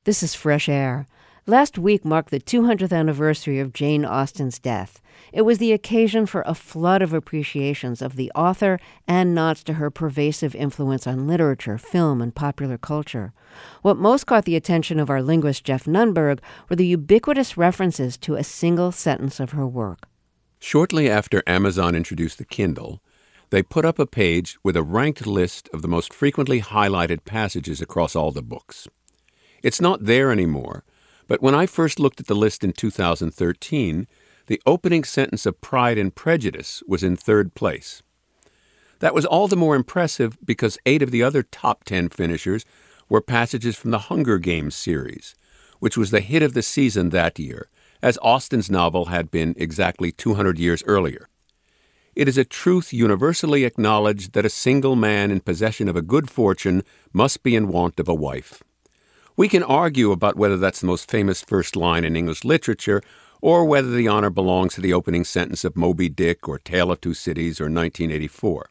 This is Fresh Air. Last week marked the 200th anniversary of Jane Austen's death. It was the occasion for a flood of appreciations of the author and nods to her pervasive influence on literature, film, and popular culture. What most caught the attention of our linguist Jeff Nunberg were the ubiquitous references to a single sentence of her work. Shortly after Amazon introduced the Kindle, they put up a page with a ranked list of the most frequently highlighted passages across all the books. It's not there anymore, but when I first looked at the list in 2013, the opening sentence of Pride and Prejudice was in third place. That was all the more impressive because 8 of the other top 10 finishers were passages from the Hunger Games series, which was the hit of the season that year, as Austen's novel had been exactly 200 years earlier. It is a truth universally acknowledged that a single man in possession of a good fortune must be in want of a wife. We can argue about whether that's the most famous first line in English literature or whether the honor belongs to the opening sentence of Moby Dick or Tale of Two Cities or 1984.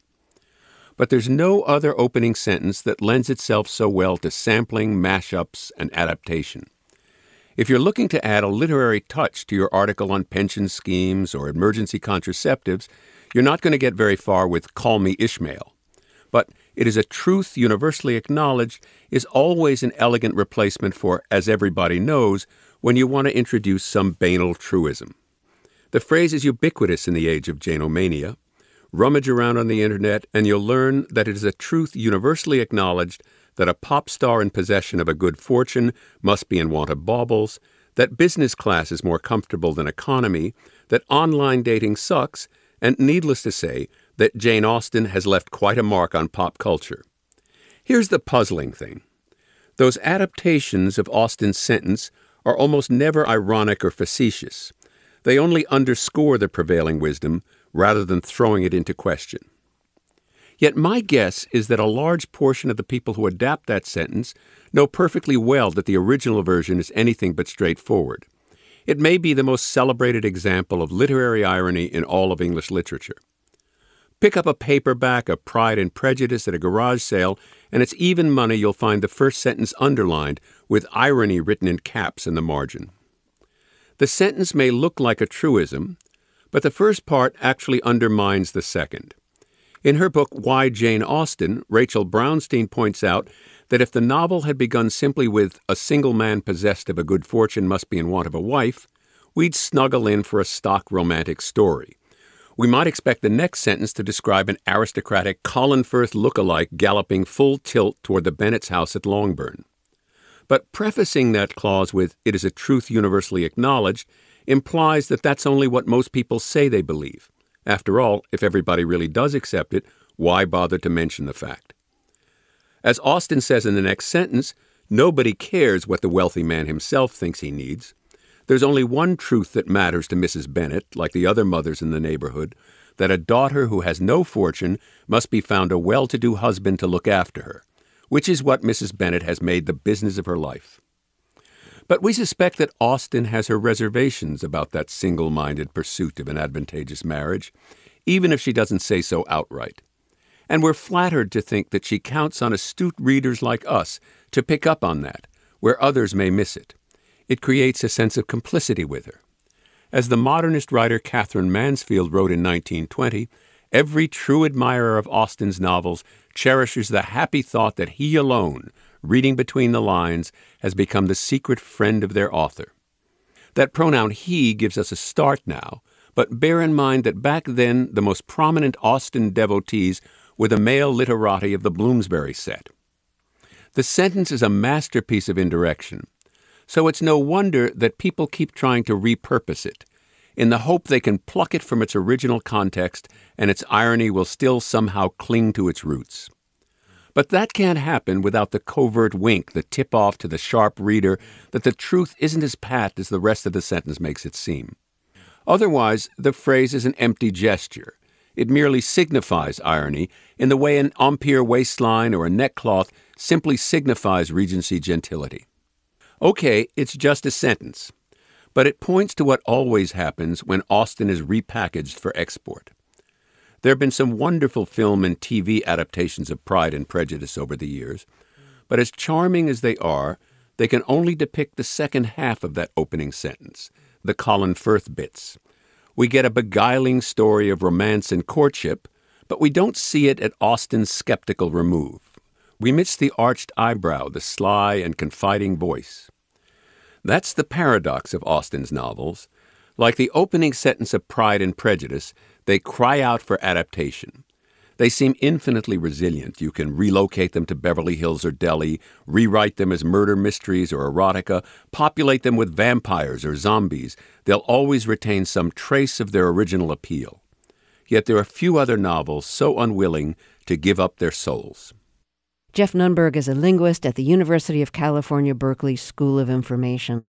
But there's no other opening sentence that lends itself so well to sampling, mashups, and adaptation. If you're looking to add a literary touch to your article on pension schemes or emergency contraceptives, you're not going to get very far with Call Me Ishmael. But it is a truth universally acknowledged is always an elegant replacement for as everybody knows when you want to introduce some banal truism. The phrase is ubiquitous in the age of Janomania. Rummage around on the internet and you'll learn that it is a truth universally acknowledged that a pop star in possession of a good fortune must be in want of baubles, that business class is more comfortable than economy, that online dating sucks, and needless to say, that Jane Austen has left quite a mark on pop culture. Here's the puzzling thing. Those adaptations of Austen's sentence are almost never ironic or facetious. They only underscore the prevailing wisdom rather than throwing it into question. Yet my guess is that a large portion of the people who adapt that sentence know perfectly well that the original version is anything but straightforward. It may be the most celebrated example of literary irony in all of English literature. Pick up a paperback of Pride and Prejudice at a garage sale, and it's even money you'll find the first sentence underlined with irony written in caps in the margin. The sentence may look like a truism, but the first part actually undermines the second. In her book, Why Jane Austen, Rachel Brownstein points out that if the novel had begun simply with a single man possessed of a good fortune must be in want of a wife, we'd snuggle in for a stock romantic story. We might expect the next sentence to describe an aristocratic Colin Firth look-alike galloping full tilt toward the Bennet's house at Longbourn. But prefacing that clause with, "it is a truth universally acknowledged," implies that that's only what most people say they believe. After all, if everybody really does accept it, why bother to mention the fact? As Austen says in the next sentence, nobody cares what the wealthy man himself thinks he needs. There's only one truth that matters to Mrs. Bennet, like the other mothers in the neighborhood, that a daughter who has no fortune must be found a well-to-do husband to look after her, which is what Mrs. Bennet has made the business of her life. But we suspect that Austen has her reservations about that single-minded pursuit of an advantageous marriage, even if she doesn't say so outright. And we're flattered to think that she counts on astute readers like us to pick up on that, where others may miss it. It creates a sense of complicity with her. As the modernist writer Catherine Mansfield wrote in 1920, every true admirer of Austen's novels cherishes the happy thought that he alone, reading between the lines, has become the secret friend of their author. That pronoun he gives us a start now, but bear in mind that back then the most prominent Austen devotees were the male literati of the Bloomsbury set. The sentence is a masterpiece of indirection, so it's no wonder that people keep trying to repurpose it, in the hope they can pluck it from its original context and its irony will still somehow cling to its roots. But that can't happen without the covert wink that tip off to the sharp reader that the truth isn't as pat as the rest of the sentence makes it seem. Otherwise, the phrase is an empty gesture. It merely signifies irony in the way an Empire waistline or a neckcloth simply signifies Regency gentility. Okay, it's just a sentence, but it points to what always happens when Austen is repackaged for export. There have been some wonderful film and TV adaptations of Pride and Prejudice over the years, but as charming as they are, they can only depict the second half of that opening sentence, the Colin Firth bits. We get a beguiling story of romance and courtship, but we don't see it at Austen's skeptical remove. We miss the arched eyebrow, the sly and confiding voice. That's the paradox of Austen's novels. Like the opening sentence of Pride and Prejudice, they cry out for adaptation. They seem infinitely resilient. You can relocate them to Beverly Hills or Delhi, rewrite them as murder mysteries or erotica, populate them with vampires or zombies. They'll always retain some trace of their original appeal. Yet there are few other novels so unwilling to give up their souls. Jeff Nunberg is a linguist at the University of California, Berkeley School of Information.